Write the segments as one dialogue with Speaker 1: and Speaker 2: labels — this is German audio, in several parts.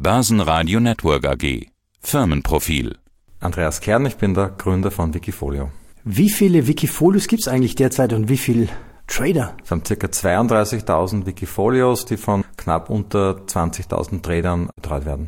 Speaker 1: Börsenradio Network AG. Firmenprofil.
Speaker 2: Andreas Kern, ich bin der Gründer von Wikifolio.
Speaker 3: Wie viele Wikifolios gibt es eigentlich derzeit und wie viele Trader?
Speaker 2: Es haben ca. 32.000 Wikifolios, die von knapp unter 20.000 Tradern betreut werden.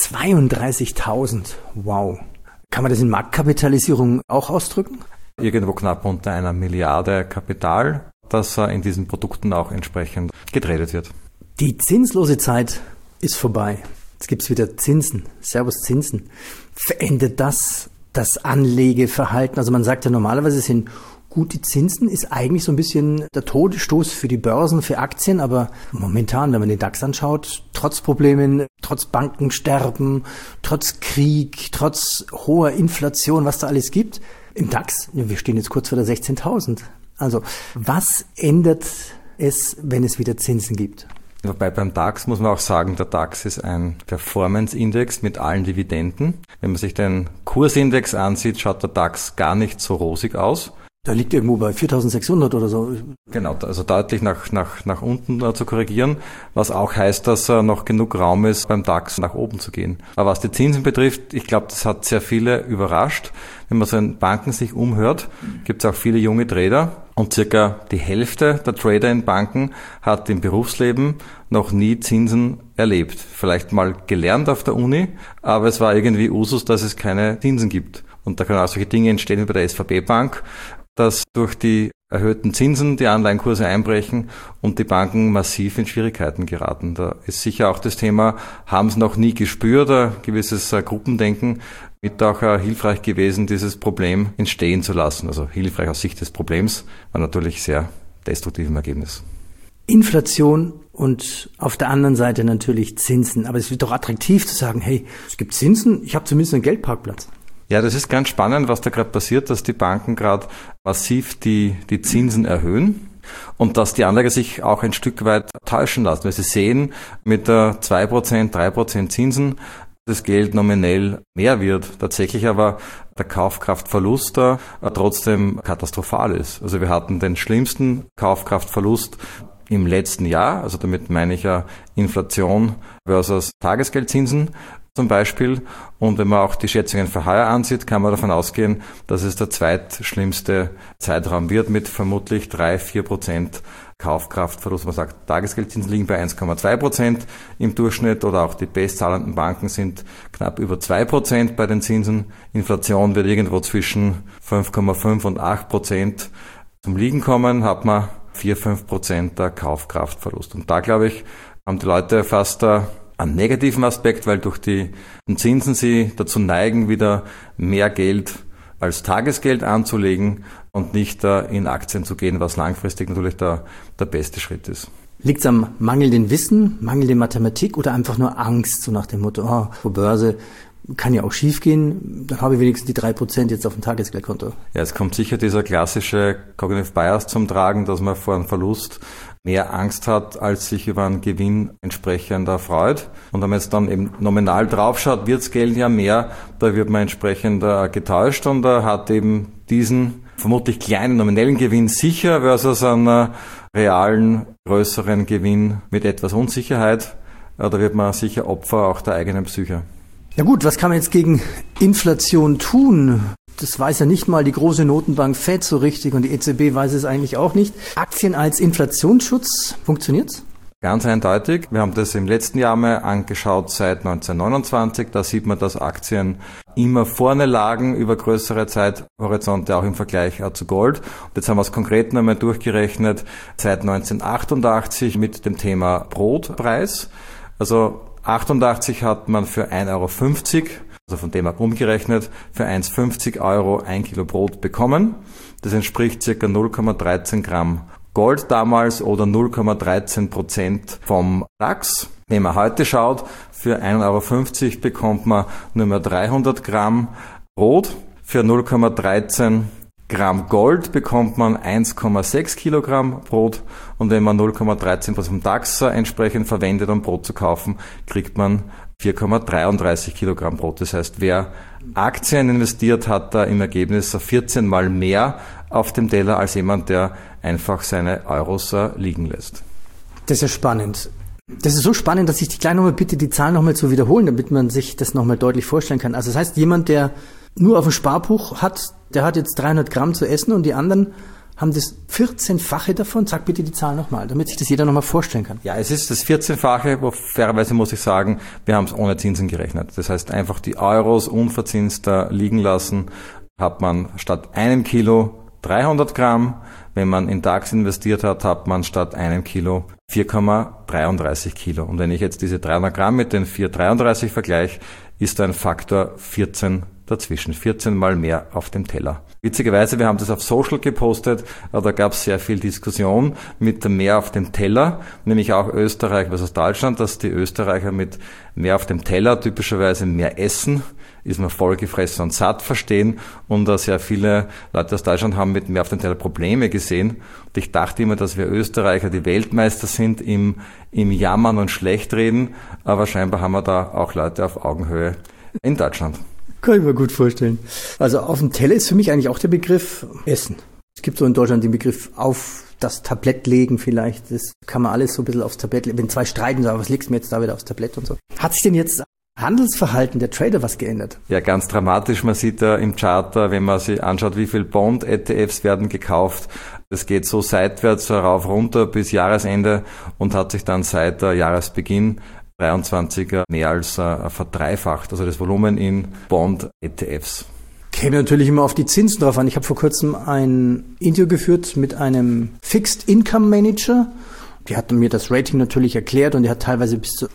Speaker 3: 32.000, wow. Kann man das in Marktkapitalisierung auch ausdrücken?
Speaker 2: Irgendwo knapp unter 1 Milliarde Kapital, das in diesen Produkten auch entsprechend getradet wird.
Speaker 3: Die zinslose Zeit ist vorbei. Jetzt gibt es wieder Zinsen. Servus Zinsen. Verändert das Anlegeverhalten? Also man sagt ja normalerweise sind gute Zinsen ist eigentlich so ein bisschen der Todesstoß für die Börsen, für Aktien. Aber momentan, wenn man den DAX anschaut, trotz Problemen, trotz Bankensterben, trotz Krieg, trotz hoher Inflation, was da alles gibt, im DAX, wir stehen jetzt kurz vor der 16.000. Also was ändert es, wenn es wieder Zinsen gibt?
Speaker 2: Wobei beim DAX muss man auch sagen, der DAX ist ein Performance-Index mit allen Dividenden. Wenn man sich den Kursindex ansieht, schaut der DAX gar nicht so rosig aus.
Speaker 3: Da liegt irgendwo bei 4.600 oder so.
Speaker 2: Genau, also deutlich nach unten zu korrigieren, was auch heißt, dass noch genug Raum ist, beim DAX nach oben zu gehen. Aber was die Zinsen betrifft, ich glaube, das hat sehr viele überrascht. Wenn man so in Banken sich umhört, gibt es auch viele junge Trader und circa die Hälfte der Trader in Banken hat im Berufsleben noch nie Zinsen erlebt. Vielleicht mal gelernt auf der Uni, aber es war irgendwie Usus, dass es keine Zinsen gibt. Und da können auch solche Dinge entstehen wie bei der SVB Bank, dass durch die erhöhten Zinsen die Anleihenkurse einbrechen und die Banken massiv in Schwierigkeiten geraten. Da ist sicher auch das Thema, haben es noch nie gespürt, ein gewisses Gruppendenken mit auch hilfreich gewesen, dieses Problem entstehen zu lassen. Also hilfreich aus Sicht des Problems, war natürlich sehr destruktiv im Ergebnis.
Speaker 3: Inflation und auf der anderen Seite natürlich Zinsen. Aber es wird doch attraktiv zu sagen, hey, es gibt Zinsen, ich habe zumindest einen Geldparkplatz.
Speaker 2: Ja, das ist ganz spannend, was da gerade passiert, dass die Banken gerade massiv die Zinsen erhöhen und dass die Anleger sich auch ein Stück weit täuschen lassen, weil sie sehen, mit 2%, 3% Zinsen das Geld nominell mehr wird, tatsächlich aber der Kaufkraftverlust da trotzdem katastrophal ist. Also wir hatten den schlimmsten Kaufkraftverlust im letzten Jahr, also damit meine ich ja Inflation versus Tagesgeldzinsen zum Beispiel. Und wenn man auch die Schätzungen für heuer ansieht, kann man davon ausgehen, dass es der zweitschlimmste Zeitraum wird mit vermutlich 3-4% Kaufkraftverlust. Man sagt, Tagesgeldzinsen liegen bei 1,2% im Durchschnitt oder auch die bestzahlenden Banken sind knapp über 2% bei den Zinsen. Inflation wird irgendwo zwischen 5,5 und 8% zum Liegen kommen, hat man 4-5% der Kaufkraftverlust. Und da, glaube ich, haben die Leute fast einen negativen Aspekt, weil durch die Zinsen sie dazu neigen, wieder mehr Geld als Tagesgeld anzulegen und nicht in Aktien zu gehen, was langfristig natürlich der beste Schritt ist.
Speaker 3: Liegt es am mangelnden Wissen, mangelnde Mathematik oder einfach nur Angst, so nach dem Motto, Börse kann ja auch schief gehen, dann habe ich wenigstens die 3% jetzt auf dem Tagesgeldkonto.
Speaker 2: Ja, es kommt sicher dieser klassische Cognitive Bias zum Tragen, dass man vor einem Verlust mehr Angst hat, als sich über einen Gewinn entsprechend erfreut. Und wenn man jetzt dann eben nominal draufschaut, wird das Geld ja mehr, da wird man entsprechend getäuscht und hat eben diesen vermutlich kleinen nominellen Gewinn sicher versus einen realen, größeren Gewinn mit etwas Unsicherheit. Da wird man sicher Opfer auch der eigenen Psyche.
Speaker 3: Ja gut, was kann man jetzt gegen Inflation tun? Das weiß ja nicht mal die große Notenbank Fed so richtig und die EZB weiß es eigentlich auch nicht. Aktien als Inflationsschutz, funktioniert's?
Speaker 2: Ganz eindeutig. Wir haben das im letzten Jahr mal angeschaut seit 1929. Da sieht man, dass Aktien immer vorne lagen über größere Zeithorizonte, auch im Vergleich zu Gold. Und jetzt haben wir es konkret nochmal durchgerechnet seit 1988 mit dem Thema Brotpreis. Also 88 hat man für 1,50 €, also von dem ab umgerechnet, für 1,50 € 1 Kilo Brot bekommen. Das entspricht ca. 0,13 Gramm Gold damals oder 0,13% vom DAX. Wenn man heute schaut, für 1,50 € bekommt man nur mehr 300 Gramm Brot. Für 0,13 Gramm Gold bekommt man 1,6 Kilogramm Brot und wenn man 0,13% vom DAX entsprechend verwendet, um Brot zu kaufen, kriegt man 4,33 Kilogramm Brot. Das heißt, wer Aktien investiert, hat da im Ergebnis 14 Mal mehr auf dem Teller als jemand, der einfach seine Euros liegen lässt.
Speaker 3: Das ist ja spannend. Das ist so spannend, dass ich dich gleich nochmal bitte, die Zahlen nochmal zu wiederholen, damit man sich das nochmal deutlich vorstellen kann. Also das heißt, jemand, der nur auf dem Sparbuch hat, der hat jetzt 300 Gramm zu essen und die anderen haben das 14-fache davon. Sag bitte die Zahl nochmal, damit sich das jeder nochmal vorstellen kann.
Speaker 2: Ja, es ist das 14-fache, wo fairerweise muss ich sagen, wir haben es ohne Zinsen gerechnet. Das heißt, einfach die Euros unverzinst da liegen lassen, hat man statt 1 Kilo 300 Gramm. Wenn man in DAX investiert hat, hat man statt 1 Kilo 4,33 Kilo. Und wenn ich jetzt diese 300 Gramm mit den 4,33 vergleiche, ist ein Faktor 14 dazwischen. 14 mal mehr auf dem Teller. Witzigerweise, wir haben das auf Social gepostet, da gab es sehr viel Diskussion mit mehr auf dem Teller, nämlich auch Österreich versus Deutschland, dass die Österreicher mit mehr auf dem Teller typischerweise mehr essen, ist man vollgefressen und satt verstehen und sehr viele Leute aus Deutschland haben mit mehr auf dem Teller Probleme gesehen. Und ich dachte immer, dass wir Österreicher die Weltmeister sind im Jammern und Schlechtreden, aber scheinbar haben wir da auch Leute auf Augenhöhe in Deutschland.
Speaker 3: Kann ich mir gut vorstellen. Also auf dem Teller ist für mich eigentlich auch der Begriff Essen. Es gibt so in Deutschland den Begriff auf das Tablett legen vielleicht. Das kann man alles so ein bisschen aufs Tablett legen. Wenn zwei streiten, sagen, was legst du mir jetzt da wieder aufs Tablett und so. Hat sich denn jetzt Handelsverhalten der Trader was geändert?
Speaker 2: Ja, ganz dramatisch. Man sieht da im Chart, wenn man sich anschaut, wie viel Bond-ETFs werden gekauft. Es geht so seitwärts rauf runter bis Jahresende und hat sich dann seit Jahresbeginn 23 mehr als verdreifacht, also das Volumen in Bond-ETFs.
Speaker 3: Käme natürlich immer auf die Zinsen drauf an. Ich habe vor kurzem ein Interview geführt mit einem Fixed Income Manager. Die hat mir das Rating natürlich erklärt und die hat teilweise bis zu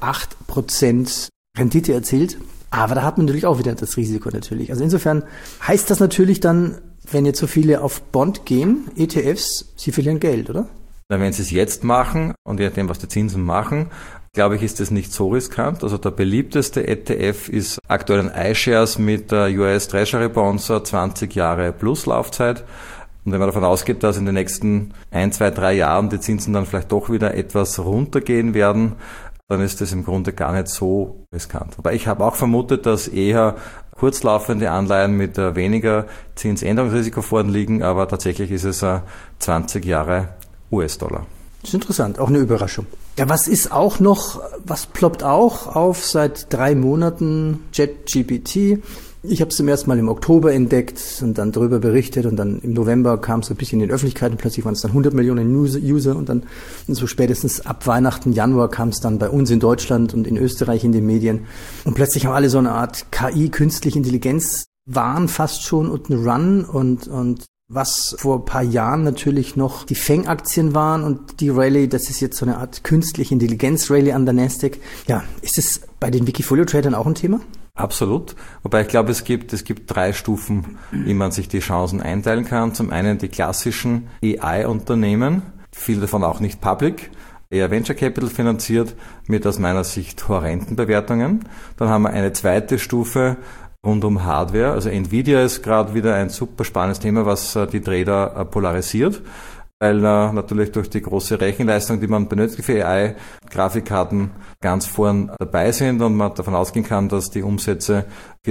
Speaker 3: 8% Rendite erzielt. Aber da hat man natürlich auch wieder das Risiko natürlich. Also insofern heißt das natürlich dann, wenn jetzt so viele auf Bond gehen, ETFs, sie verlieren Geld, oder?
Speaker 2: Na, wenn sie es jetzt machen und je nachdem, was die Zinsen machen, glaube ich, ist das nicht so riskant. Also der beliebteste ETF ist aktuell ein iShares mit US Treasury Bonds, 20 Jahre plus Laufzeit. Und wenn man davon ausgeht, dass in den nächsten 1, 2, 3 Jahren die Zinsen dann vielleicht doch wieder etwas runtergehen werden, dann ist das im Grunde gar nicht so riskant. Aber ich habe auch vermutet, dass eher kurzlaufende Anleihen mit weniger Zinsänderungsrisiko vorliegen, aber tatsächlich ist es 20 Jahre US-Dollar.
Speaker 3: Das ist interessant, auch eine Überraschung. Ja, was ist auch noch, was ploppt auch auf seit 3 Monaten? ChatGPT. Ich habe es zum ersten Mal im Oktober entdeckt und dann darüber berichtet und dann im November kam es so ein bisschen in die Öffentlichkeit und plötzlich waren es dann 100 Millionen User und dann so spätestens ab Weihnachten, Januar kam es dann bei uns in Deutschland und in Österreich in den Medien und plötzlich haben alle so eine Art KI, künstliche Intelligenz, waren fast schon und ein Run und was vor ein paar Jahren natürlich noch die Fang-Aktien waren und die Rallye, das ist jetzt so eine Art künstliche Intelligenz-Rallye an der Nasdaq. Ja, ist es bei den Wikifolio-Tradern auch ein Thema?
Speaker 2: Absolut. Wobei ich glaube, es gibt 3 Stufen, wie man sich die Chancen einteilen kann. Zum einen die klassischen AI-Unternehmen, viele davon auch nicht public, eher Venture Capital finanziert, mit aus meiner Sicht horrenden Bewertungen. Dann haben wir eine zweite Stufe rund um Hardware. Also Nvidia ist gerade wieder ein super spannendes Thema, was die Trader polarisiert, weil natürlich durch die große Rechenleistung, die man benötigt für AI, Grafikkarten ganz vorn dabei sind und man davon ausgehen kann, dass die Umsätze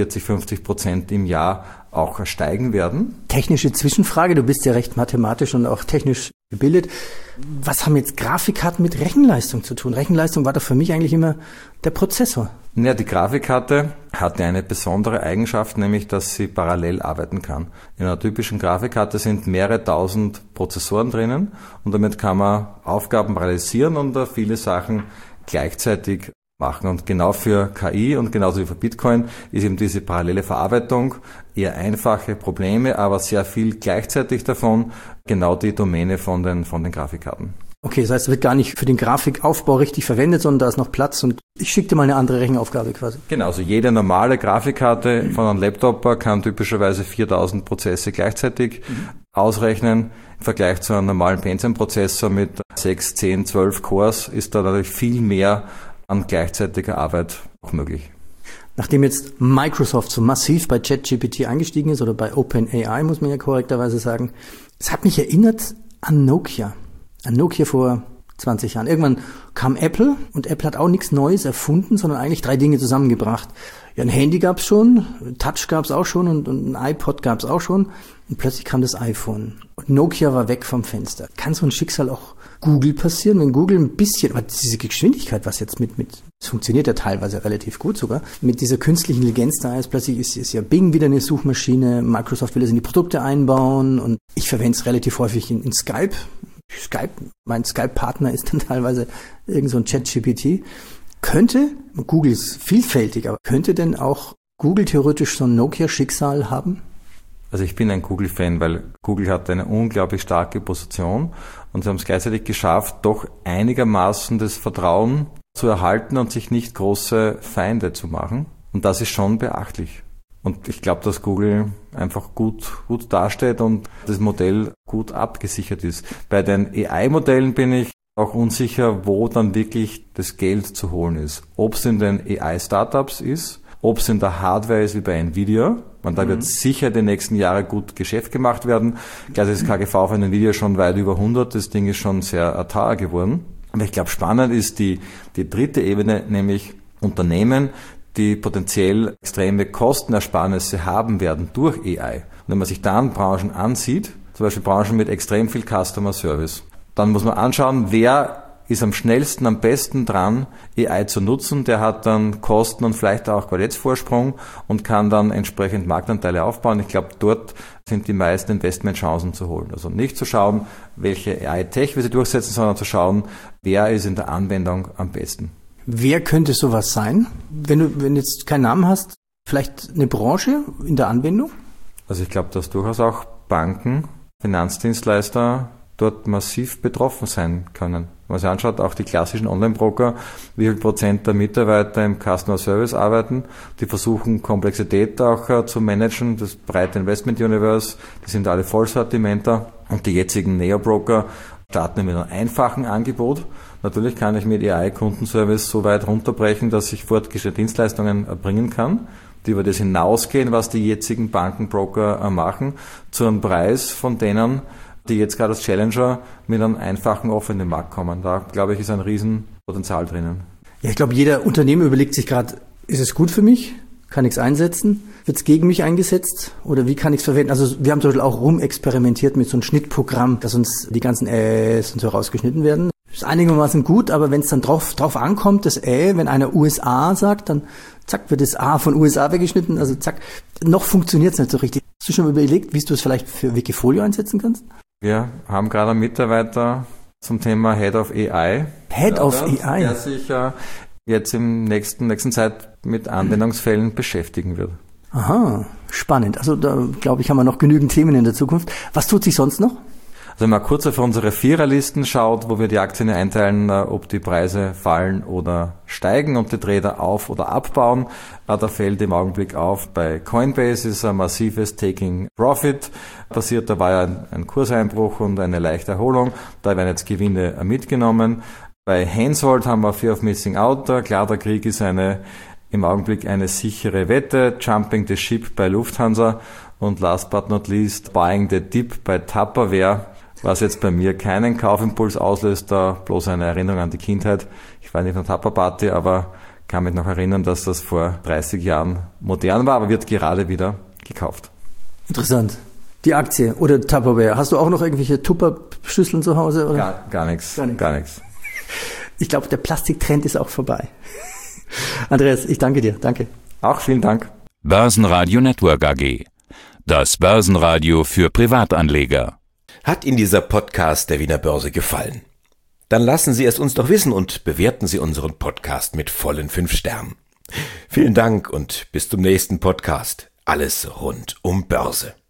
Speaker 2: 40-50% im Jahr auch steigen werden.
Speaker 3: Technische Zwischenfrage, du bist ja recht mathematisch und auch technisch gebildet. Was haben jetzt Grafikkarten mit Rechenleistung zu tun? Rechenleistung war doch für mich eigentlich immer der Prozessor.
Speaker 2: Ja, die Grafikkarte hat eine besondere Eigenschaft, nämlich dass sie parallel arbeiten kann. In einer typischen Grafikkarte sind mehrere tausend Prozessoren drinnen und damit kann man Aufgaben parallelisieren und viele Sachen gleichzeitig machen. Und genau für KI und genauso wie für Bitcoin ist eben diese parallele Verarbeitung eher einfache Probleme, aber sehr viel gleichzeitig davon genau die Domäne von den Grafikkarten.
Speaker 3: Okay, das heißt, es wird gar nicht für den Grafikaufbau richtig verwendet, sondern da ist noch Platz und ich schicke dir mal eine andere Rechenaufgabe quasi.
Speaker 2: Genau, also jede normale Grafikkarte von einem Laptop kann typischerweise 4000 Prozesse gleichzeitig ausrechnen. Im Vergleich zu einem normalen Pentium-Prozessor mit 6, 10, 12 Cores ist da natürlich viel mehr an gleichzeitiger Arbeit auch möglich.
Speaker 3: Nachdem jetzt Microsoft so massiv bei ChatGPT eingestiegen ist oder bei OpenAI, muss man ja korrekterweise sagen, es hat mich erinnert an Nokia. An Nokia vor 20 Jahren. Irgendwann kam Apple und Apple hat auch nichts Neues erfunden, sondern eigentlich 3 Dinge zusammengebracht. Ja, ein Handy gab's schon, Touch gab's auch schon und ein iPod gab's auch schon und plötzlich kam das iPhone. Und Nokia war weg vom Fenster. Kann so ein Schicksal auch Google passieren, wenn Google ein bisschen, aber diese Geschwindigkeit, was jetzt es funktioniert ja teilweise relativ gut sogar, mit dieser künstlichen Intelligenz da ist, plötzlich ist ja Bing wieder eine Suchmaschine, Microsoft will es in die Produkte einbauen und ich verwende es relativ häufig in Skype. Mein Skype-Partner ist dann teilweise irgend so ein ChatGPT. Google ist vielfältig, aber könnte denn auch Google theoretisch so ein Nokia-Schicksal haben?
Speaker 2: Also ich bin ein Google-Fan, weil Google hat eine unglaublich starke Position und sie haben es gleichzeitig geschafft, doch einigermaßen das Vertrauen zu erhalten und sich nicht große Feinde zu machen. Und das ist schon beachtlich. Und ich glaube, dass Google einfach gut dasteht und das Modell gut abgesichert ist. Bei den AI-Modellen bin ich auch unsicher, wo dann wirklich das Geld zu holen ist. Ob es in den AI-Startups ist, ob es in der Hardware ist wie bei Nvidia. Da wird sicher die nächsten Jahre gut Geschäft gemacht werden. Gleich ist das KGV von Nvidia schon weit über 100. Das Ding ist schon sehr teuer geworden. Aber ich glaube, spannend ist die dritte Ebene, nämlich Unternehmen, die potenziell extreme Kostenersparnisse haben werden durch AI. Und wenn man sich dann Branchen ansieht, zum Beispiel Branchen mit extrem viel Customer Service, dann muss man anschauen, wer ist am schnellsten, am besten dran, AI zu nutzen. Der hat dann Kosten und vielleicht auch Qualitätsvorsprung und kann dann entsprechend Marktanteile aufbauen. Ich glaube, dort sind die meisten Investmentchancen zu holen. Also nicht zu schauen, welche AI-Tech wir sie durchsetzen, sondern zu schauen, wer ist in der Anwendung am besten.
Speaker 3: Wer könnte sowas sein? Wenn du jetzt keinen Namen hast, vielleicht eine Branche in der Anwendung?
Speaker 2: Also ich glaube, dass durchaus auch Banken, Finanzdienstleister dort massiv betroffen sein können. Wenn man sich anschaut, auch die klassischen Online-Broker, wie viel Prozent der Mitarbeiter im Customer Service arbeiten, die versuchen Komplexität auch zu managen, das breite Investment-Universe, die sind alle Vollsortimenter und die jetzigen Neo-Broker starten mit einem einfachen Angebot. Natürlich kann ich mit AI-Kundenservice so weit runterbrechen, dass ich fortgeschrittene Dienstleistungen erbringen kann, die über das hinausgehen, was die jetzigen Bankenbroker machen, zu einem Preis von denen, die jetzt gerade als Challenger mit einem einfachen Offer in den Markt kommen. Da, glaube ich, ist ein Riesenpotenzial drinnen.
Speaker 3: Ja, ich glaube, jeder Unternehmen überlegt sich gerade, ist es gut für mich? Kann ich es einsetzen? Wird es gegen mich eingesetzt? Oder wie kann ich es verwenden? Also wir haben zum Beispiel auch rumexperimentiert mit so einem Schnittprogramm, dass uns die ganzen Äs und so rausgeschnitten werden. Das ist einigermaßen gut, aber wenn es dann drauf ankommt, das wenn einer USA sagt, dann zack, wird das A von USA weggeschnitten, also zack, noch funktioniert es nicht so richtig. Hast du schon mal überlegt, wie du es vielleicht für Wikifolio einsetzen kannst?
Speaker 2: Wir haben gerade einen Mitarbeiter zum Thema Head of AI.
Speaker 3: Head of AI?
Speaker 2: Der sich jetzt im nächsten Zeit mit Anwendungsfällen beschäftigen wird.
Speaker 3: Aha, spannend. Also da, glaube ich, haben wir noch genügend Themen in der Zukunft. Was tut sich sonst noch?
Speaker 2: Also wenn man kurz auf unsere Viererlisten schaut, wo wir die Aktien einteilen, ob die Preise fallen oder steigen und die Trader auf- oder abbauen, da fällt im Augenblick auf, bei Coinbase ist ein massives Taking Profit passiert, da war ja ein Kurseinbruch und eine leichte Erholung, da werden jetzt Gewinne mitgenommen. Bei Hensoldt haben wir Fear of Missing Out, klar, der Krieg ist im Augenblick eine sichere Wette, Jumping the Ship bei Lufthansa und last but not least, Buying the Dip bei Tupperware, was jetzt bei mir keinen Kaufimpuls auslöst, da bloß eine Erinnerung an die Kindheit. Ich war nicht auf einer Tupperparty, aber kann mich noch erinnern, dass das vor 30 Jahren modern war, aber wird gerade wieder gekauft.
Speaker 3: Interessant. Die Aktie oder Tupperware. Hast du auch noch irgendwelche Tupperschüsseln zu Hause? Oder?
Speaker 2: Gar nichts.
Speaker 3: Ich glaube, der Plastiktrend ist auch vorbei. Andreas, ich danke dir. Danke.
Speaker 2: Auch vielen Dank.
Speaker 1: Börsenradio Network AG. Das Börsenradio für Privatanleger.
Speaker 4: Hat Ihnen dieser Podcast der Wiener Börse gefallen? Dann lassen Sie es uns doch wissen und bewerten Sie unseren Podcast mit vollen 5 Sternen. Vielen Dank und bis zum nächsten Podcast. Alles rund um Börse.